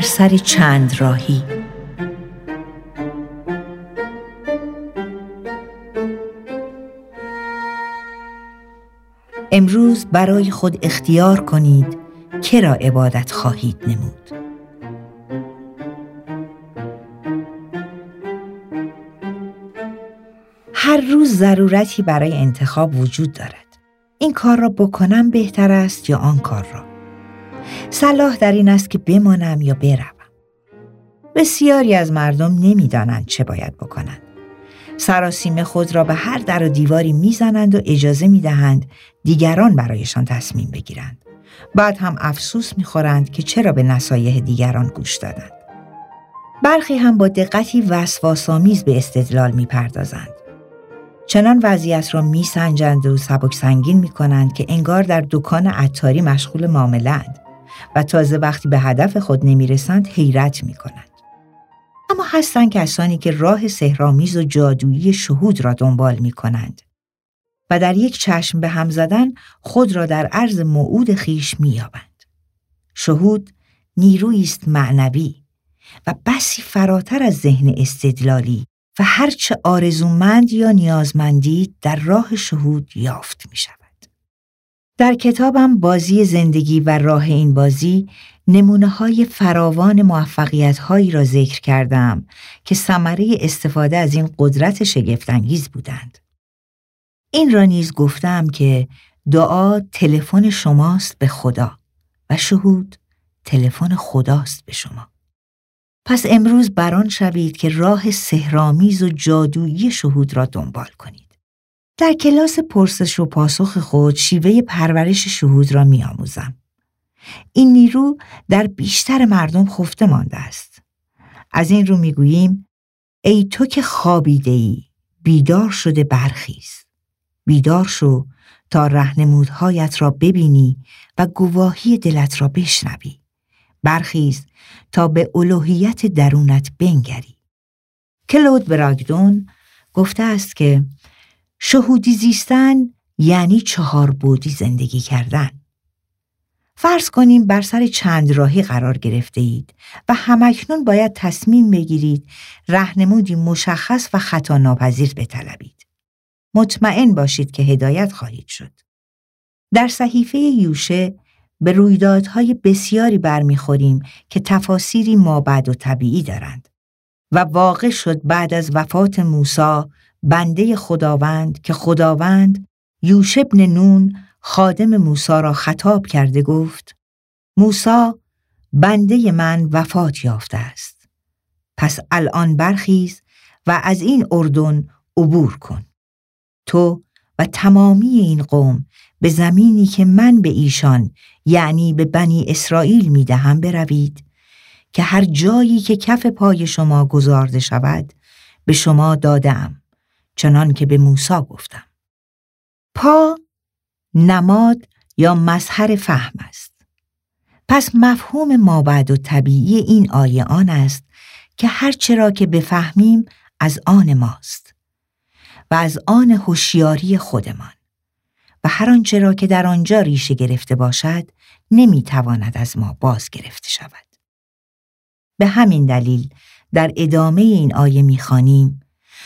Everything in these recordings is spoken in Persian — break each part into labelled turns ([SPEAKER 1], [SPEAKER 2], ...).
[SPEAKER 1] سر چند راهی. امروز برای خود اختیار کنید که را عبادت خواهید نمود. هر روز ضرورتی برای انتخاب وجود دارد. این کار را بکنم بهتر است یا آن کار را؟ صلاح در این است که بمانم یا بروم. بسیاری از مردم نمی‌دانند چه باید بکنند. سراسیمه خود را به هر در و دیواری می‌زنند و اجازه می‌دهند دیگران برایشان تصمیم بگیرند. بعد هم افسوس می‌خورند که چرا به نصایح دیگران گوش دادند. برخی هم با دقتی وسواس‌آمیز به استدلال می‌پردازند. چنان وضعیت را می‌سنجند و سبک سنگین می‌کنند که انگار در دکان عطاری مشغول معامله‌اند و تازه وقتی به هدف خود نمی‌رسند حیرت می‌کنند. اما هستند کسانی که راه سحرآمیز و جادویی شهود را دنبال می‌کنند و در یک چشم به هم زدن خود را در عرض موعود خویش می‌یابند. شهود نیرویی است معنوی و بسی فراتر از ذهن استدلالی و هرچه آرزومند یا نیازمندید در راه شهود یافت می‌شود. در کتابم بازی زندگی و راه این بازی نمونه‌های فراوان موفقیت‌هایی را ذکر کردم که ثمره استفاده از این قدرت شگفت‌انگیز بودند. این را نیز گفتم که دعا تلفن شماست به خدا و شهود تلفن خداست به شما. پس امروز بران شوید که راه سحرآمیز و جادویی شهود را دنبال کنید. در کلاس پرسش و پاسخ خود شیوه پرورش شهود را می‌آموزم. این نیرو در بیشتر مردم خفته مانده است. از این رو می‌گوییم ای تو که خوابیده‌ای بیدار شده برخیز. بیدار شو تا راهنمودهایت را ببینی و گواهی دلت را بشنوی. برخیز تا به الوهیت درونت بنگری. کلود براگدون گفته است که شهودی زیستن یعنی 4 بعدی زندگی کردن. فرض کنیم بر سر چند راهی قرار گرفته اید و همکنون باید تصمیم بگیرید راهنمودی مشخص و خطا ناپذیر بطلبید. مطمئن باشید که هدایت خواهید شد. در صحیفه یوشع به رویدادهای بسیاری برمیخوریم که تفاسیری مابعد و طبیعی دارند و واقع شد بعد از وفات موسی بنده خداوند که خداوند یوشع بن نون خادم موسی را خطاب کرده گفت موسی بنده من وفات یافته است. پس الان برخیز و از این اردن عبور کن. تو و تمامی این قوم به زمینی که من به ایشان یعنی به بنی اسرائیل میدهم بروید که هر جایی که کف پای شما گذارده شود به شما دادم چنان که به موسی گفتم. پا نماد یا مظهر فهم است. پس مفهوم مابعد و طبیعی این آیه آن است که هر چرا که بفهمیم از آن ماست و از آن هوشیاری خودمان و هر آنچه را که در آنجا ریشه گرفته باشد نمیتواند از ما باز گرفته شود. به همین دلیل در ادامه این آیه میخوانیم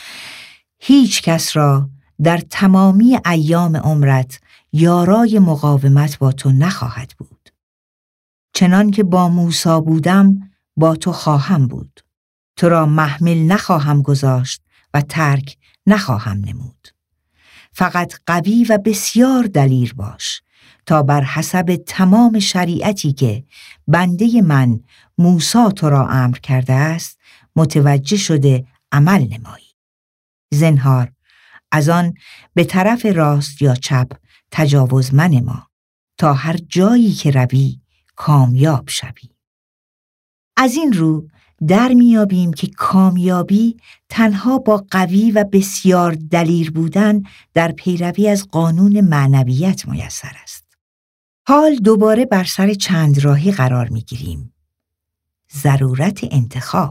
[SPEAKER 1] هیچ کس را در تمامی ایام عمرت یارای مقاومت با تو نخواهد بود. چنان که با موسی بودم با تو خواهم بود. تو را محمل نخواهم گذاشت و ترک نخواهم نمود. فقط قوی و بسیار دلیر باش تا بر حسب تمام شریعتی که بنده من موسی تو را امر کرده است متوجه شده عمل نمایی. زنهار از آن به طرف راست یا چپ تجاوز منما تا هر جایی که روی کامیاب شوی. از این رو در میابیم که کامیابی تنها با قوی و بسیار دلیر بودن در پیروی از قانون معنویت میسر است. حال دوباره بر سر چند راهی قرار میگیریم. ضرورت انتخاب.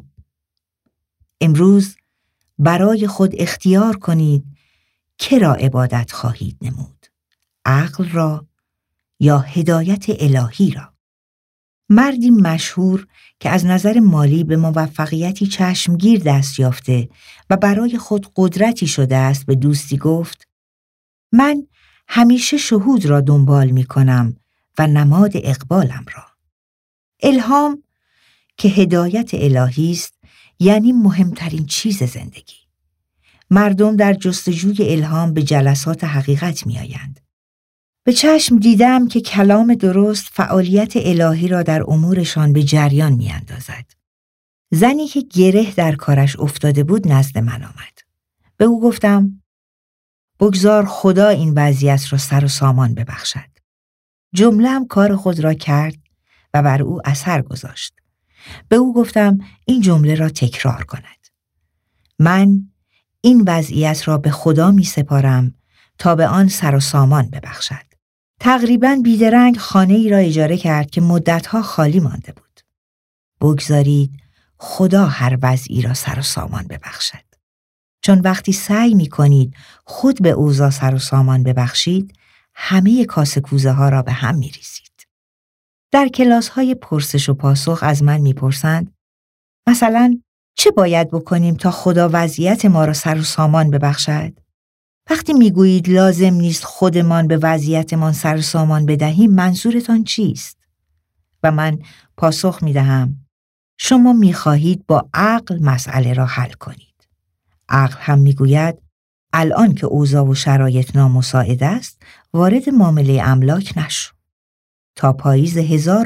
[SPEAKER 1] امروز برای خود اختیار کنید که را عبادت خواهید نمود. عقل را یا هدایت الهی را. مردی مشهور که از نظر مالی به موفقیتی چشمگیر دست یافته و برای خود قدرتی شده است به دوستی گفت: من همیشه شهود را دنبال می کنم و نماد اقبالم را. الهام که هدایت الهی است، یعنی مهمترین چیز زندگی. مردم در جستجوی الهام به جلسات حقیقت می آیند. به چشم دیدم که کلام درست فعالیت الهی را در امورشان به جریان می اندازد. زنی که گره در کارش افتاده بود نزد من آمد. به او گفتم: بگذار خدا این وضعیت را سر و سامان ببخشد. جمله هم کار خود را کرد و بر او اثر گذاشت. به او گفتم این جمله را تکرار کند: من این وضعیت را به خدا می سپارم تا به آن سر و سامان ببخشد. تقریباً بیدرنگ خانه ای را اجاره کرد که مدتها خالی مانده بود. بگذارید خدا هر وضعی را سر و سامان ببخشد. چون وقتی سعی می کنید خود به اوضاع سر و سامان ببخشید، همه کاسه کوزه ها را به هم می ریزید. در کلاس های پرسش و پاسخ از من می پرسند: مثلا چه باید بکنیم تا خدا وضعیت ما را سر و سامان ببخشد؟ وقتی میگویید لازم نیست خودمان به وضعیتمان سر و سامان بدهیم، منظورتان چیست؟ و من پاسخ میدهم: شما میخواهید با عقل مسئله را حل کنید. عقل هم میگوید الان که اوضاع و شرایط نامساعد است، وارد معامله املاک نشو. تا پاییز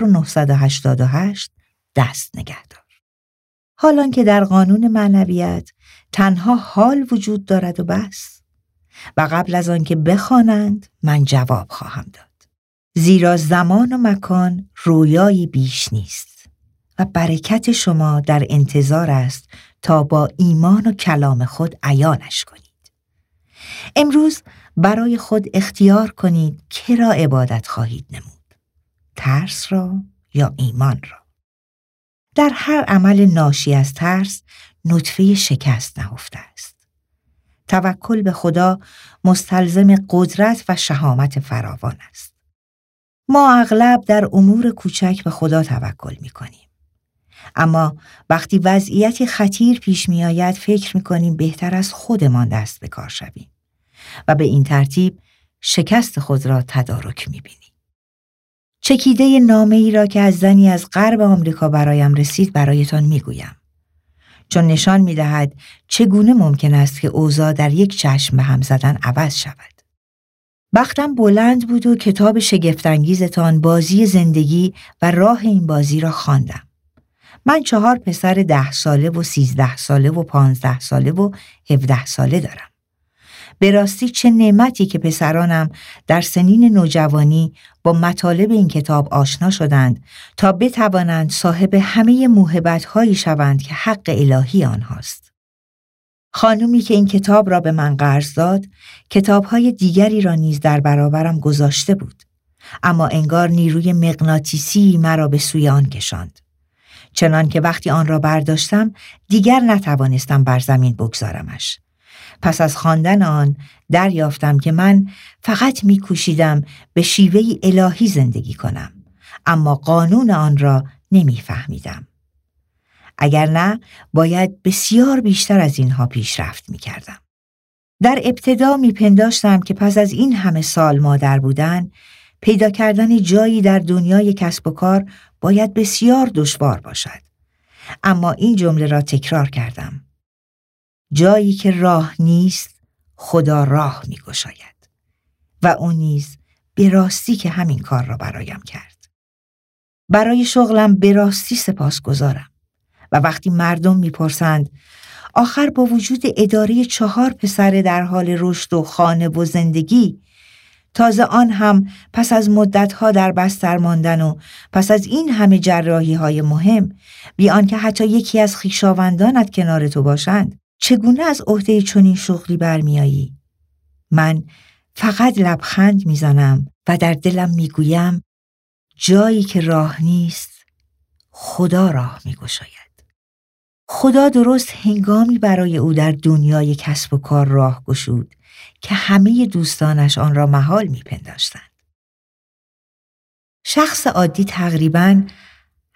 [SPEAKER 1] 1988 دست نگه دار. حالان که در قانون معنویت تنها حال وجود دارد و بس. و قبل از آن که بخوانند من جواب خواهم داد. زیرا زمان و مکان رویایی بیش نیست و برکت شما در انتظار است تا با ایمان و کلام خود عیانش کنید. امروز برای خود اختیار کنید که را عبادت خواهید نمود: ترس را یا ایمان را. در هر عمل ناشی از ترس نطفه شکست نهفته است. توکل به خدا مستلزم قدرت و شهامت فراوان است. ما اغلب در امور کوچک به خدا توکل می کنیم. اما وقتی وضعیتی خطیر پیش می آید فکر می کنیم بهتر از خودمان دست به کار شویم و به این ترتیب شکست خود را تدارک می بینیم. چکیده نامه‌ای را که از زنی از غرب آمریکا برایم رسید برایتان می گویم. چون نشان می دهد چگونه ممکن است که اوضاع در یک چشم به هم زدن عوض شود. بختم بلند بود و کتاب شگفت‌انگیزتان بازی زندگی و راه این بازی را خواندم. من 4 پسر 10 ساله و 13 ساله و 15 ساله و 17 ساله دارم. به راستی چه نعمتی که پسرانم در سنین نوجوانی با مطالب این کتاب آشنا شدند تا بتوانند صاحب همه موهبت‌هایی شوند که حق الهی آنهاست. خانومی که این کتاب را به من قرض داد، کتاب‌های دیگری را نیز در برابرم گذاشته بود، اما انگار نیروی مغناطیسی مرا به سوی آن کشاند. چنان که وقتی آن را برداشتم دیگر نتوانستم بر زمین بگذارمش. پس از خواندن آن دریافتم که من فقط می‌کوشیدم به شیوهی الهی زندگی کنم، اما قانون آن را نمی‌فهمیدم. اگر نه باید بسیار بیشتر از اینها پیشرفت می‌کردم. در ابتدا می‌پنداشتم که پس از این همه سال مادر بودن، پیدا کردن جایی در دنیای کسب و کار باید بسیار دشوار باشد. اما این جمله را تکرار کردم: جایی که راه نیست خدا راه می‌گشاید. و او نیز به راستی که همین کار را برایم کرد. برای شغلم به راستی سپاسگزارم. و وقتی مردم میپرسند آخر با وجود اداره 4 پسر در حال رشد و خانه و زندگی، تازه آن هم پس از مدتها در بستر ماندن و پس از این همه جراحی‌های مهم، بی آنکه حتی یکی از خویشاوندانت کنار تو باشند، چگونه از عهده چنین شغلی برمیایی؟ من فقط لبخند میزنم و در دلم میگویم جایی که راه نیست خدا راه میگشاید. خدا درست هنگامی برای او در دنیای کسب و کار راه گشود که همه دوستانش آن را محال میپنداشتند. شخص عادی تقریباً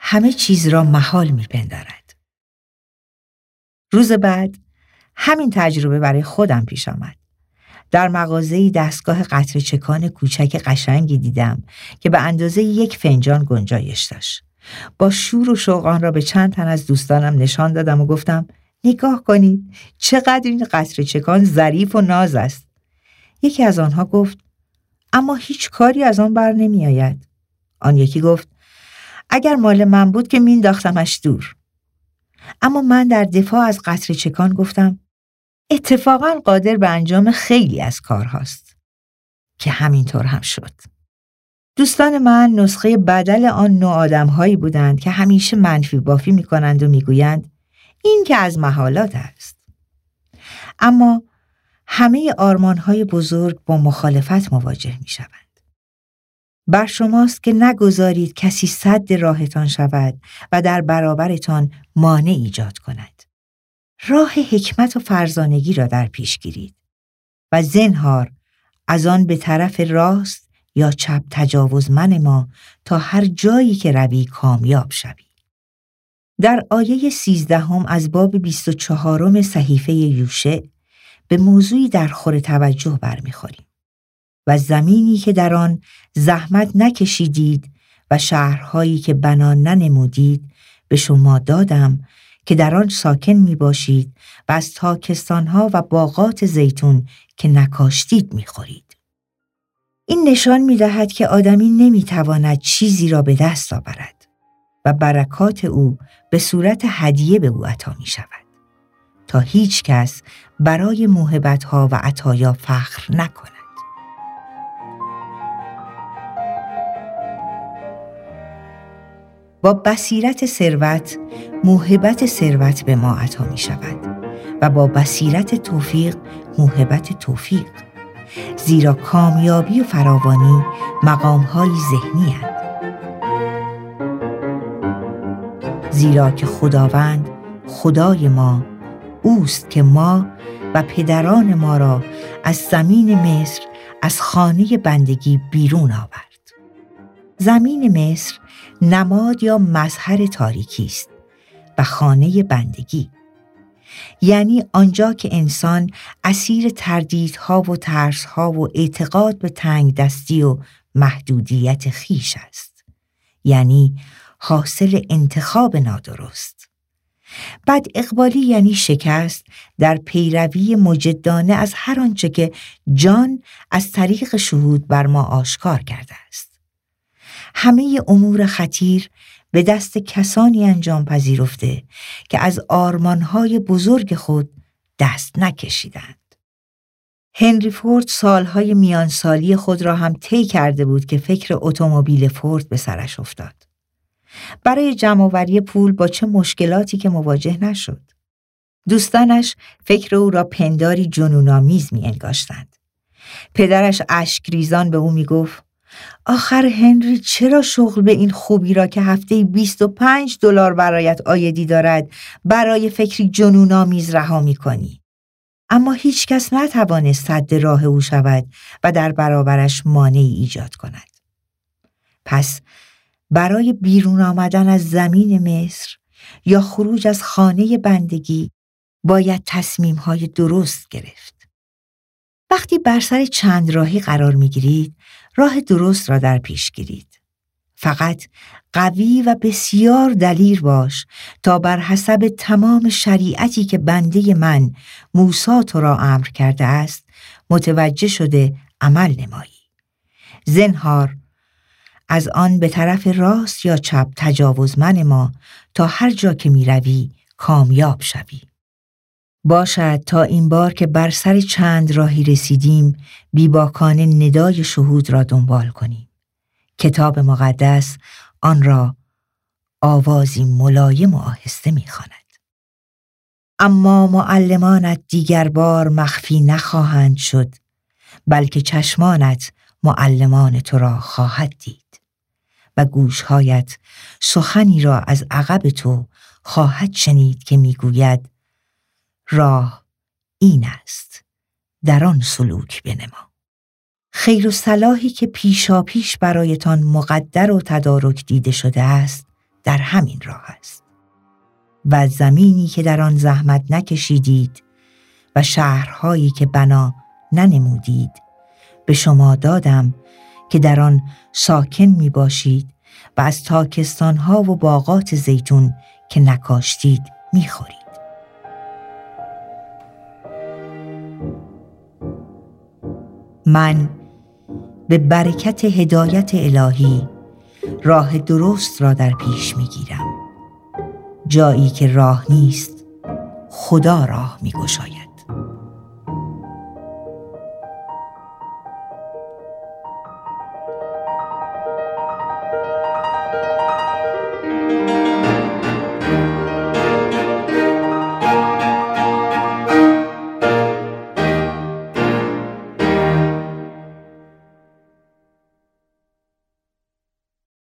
[SPEAKER 1] همه چیز را محال می‌پندارد. روز بعد همین تجربه برای خودم پیش آمد. در مغازه‌ای دستگاه قطره چکان کوچک قشنگی دیدم که به اندازه 1 فنجان گنجایش داشت. با شور و شوق آن را به چند تن از دوستانم نشان دادم و گفتم نگاه کنید چقدر این قطره چکان ظریف و ناز است. یکی از آنها گفت اما هیچ کاری از آن بر نمی آید. آن یکی گفت اگر مال من بود که مینداختمش دور. اما من در دفاع از قطره چکان گفتم اتفاقاً قادر به انجام خیلی از کارهاست. که همینطور هم شد. دوستان من نسخه بدل آن نوع آدم‌هایی بودند که همیشه منفی بافی می‌کنند و می‌گویند این که از محالات است. اما همه آرمان‌های بزرگ با مخالفت مواجه می‌شوند. بر شماست که نگذارید کسی سد راهتان شود و در برابرتان مانع ایجاد کند. راه حکمت و فرزانگی را در پیش گیرید و زنهار از آن به طرف راست یا چپ تجاوزمن ما تا هر جایی که روی کامیاب شوی. در آیه 13 از باب 24 صحیفه یوشع به موضوعی در خور توجه برمیخوریم. و زمینی که در آن زحمت نکشیدید و شهرهایی که بنا ننمودید به شما دادم که در آن ساکن می باشید و از تاکستانها و باغات زیتون که نکاشتید می خورید. این نشان می دهد که آدمی نمی تواند چیزی را به دست آورد و برکات او به صورت هدیه به او عطا می شود تا هیچ کس برای موهبت‌ها و عطایا فخر نکند. با بصیرت ثروت، موهبت ثروت به ما عطا می شود و با بصیرت توفیق، موهبت توفیق. زیرا کامیابی و فراوانی مقام‌های ذهنی اند. زیرا که خداوند خدای ما اوست که ما و پدران ما را از زمین مصر از خانه بندگی بیرون آورد. زمین مصر نماد یا مظهر تاریکی است و خانه بندگی، یعنی آنجا که انسان اسیر تردیدها و ترسها و اعتقاد به تنگ دستی و محدودیت خویش است، یعنی حاصل انتخاب نادرست. بد اقبالی یعنی شکست در پیروی مجدانه از هر آنچه که جان از طریق شهود بر ما آشکار کرده است. همه امور خطیر به دست کسانی انجام پذیرفته که از آرمانهای بزرگ خود دست نکشیدند. هنری فورد سالهای میانسالی خود را هم طی کرده بود که فکر اتومبیل فورد به سرش افتاد. برای جمع‌آوری پول با چه مشکلاتی که مواجه نشد. دوستانش فکر او را پنداری جنون‌آمیز می‌انگاشتند. پدرش اشک‌ریزان به او می‌گفت آخر هنری چرا شغل به این خوبی را که هفته‌ای $25 برایت عایدی دارد برای فکری جنون‌آمیز رها می‌کنی؟ اما هیچ کس نتوانست سد راه او شود و در برابرش مانعی ایجاد کند. پس برای بیرون آمدن از زمین مصر یا خروج از خانه بندگی باید تصمیم‌های درست گرفت. وقتی بر سر چند راهی قرار می‌گیرید، راه درست را در پیش گیرید. فقط قوی و بسیار دلیر باش تا بر حسب تمام شریعتی که بنده من موسی تو را امر کرده است متوجه شده عمل نمایی. زنهار از آن به طرف راست یا چپ تجاوزمن ما تا هر جا که می روی کامیاب شوی. باشد تا این بار که بر سر چند راهی رسیدیم بیباکانه ندای شهود را دنبال کنیم. کتاب مقدس آن را آوازی ملایم و آهسته می خواند. اما معلمانت دیگر بار مخفی نخواهند شد، بلکه چشمانت معلمان تو را خواهد دید و گوشهایت سخنی را از عقب تو خواهد شنید که میگوید راه این است، در آن سلوک بنما. خیر و صلاحی که پیشا پیش برایتان مقدر و تدارک دیده شده است در همین راه است. و زمینی که در آن زحمت نکشیدید و شهرهایی که بنا ننمودید به شما دادم که در آن ساکن می باشید و از تاکستانها و باغات زیتون که نکاشتید می خورید. من به برکت هدایت الهی راه درست را در پیش می گیرم. جایی که راه نیست خدا راه می گشاید.